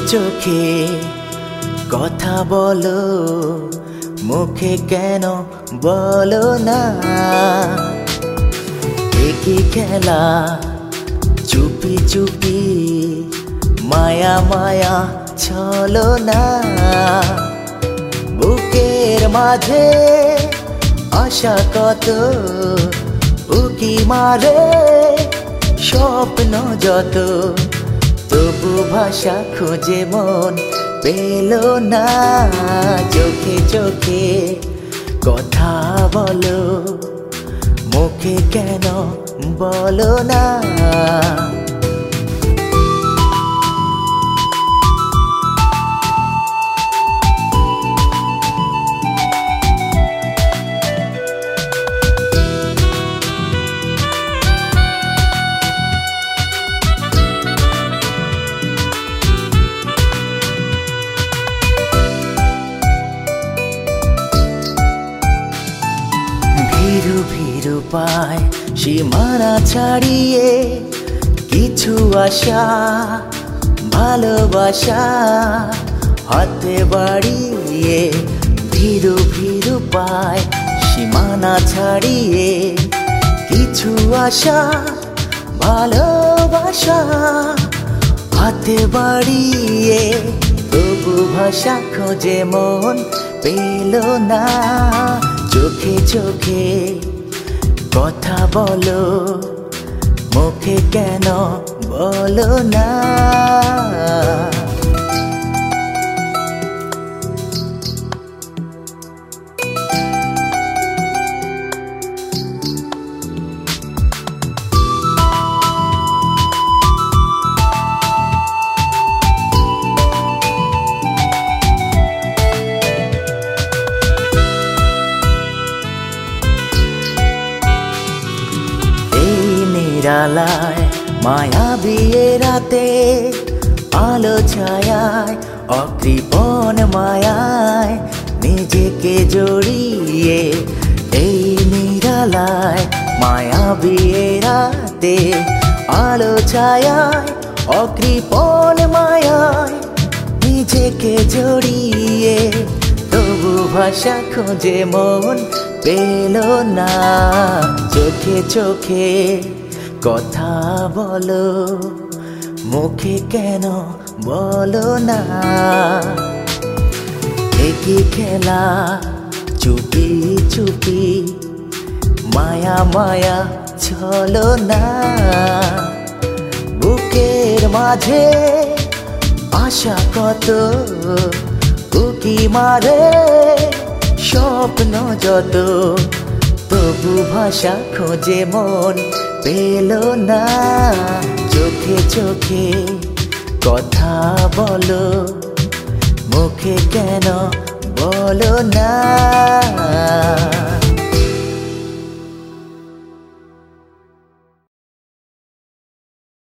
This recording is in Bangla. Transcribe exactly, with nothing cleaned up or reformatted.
চোখে কথা বলো, মুখে কেন বলো না? একই খেলা চুপি চুপি, মায়া মায়া ছলো না। বুকের মাঝে আশা কত উকি মারে, স্বপ্ন যত, তবু ভাষা খুঁজে মন পেল না। চোখে চোখে কথা বলো, মুখে কেন বলো না? ভীরু ভীরু পায় সীমানা ছাড়িয়ে, কিছু আশা ভালোবাসা হাতে বাড়িয়ে। ভীরু ভীরু পায় সীমানা ছাড়িয়ে, কিছু আশা ভালোবাসা হাতে বাড়িয়ে। তবু ভাষা খোঁজে মন পেল না। চোখে চোখে কথা বলো, মুখে কেন বলো না? নিরালায় মায়াবী রাতে, আলো ছায়ায় অকৃপণ মায়ায় নিজেকে জড়িয়ে। এই নিরালায় মায়াবী রাতে, আলো ছায়ায় অকৃপণ মায়ায় নিজেকে জড়িয়ে। তবু ভাষা খুঁজে মন পেল না। চোখে চোখে কথা বলো, মুখে কেন বলো না? একই খেলা চুপি চুপি, মায়া মায়া ছলো না। বুকের মাঝে আশা কত উকি মারে, স্বপ্ন যত, তবু ভাষা খোঁজে মন পেল না। চোখে চোখে কথা বলো, মুখে কেন বলো না?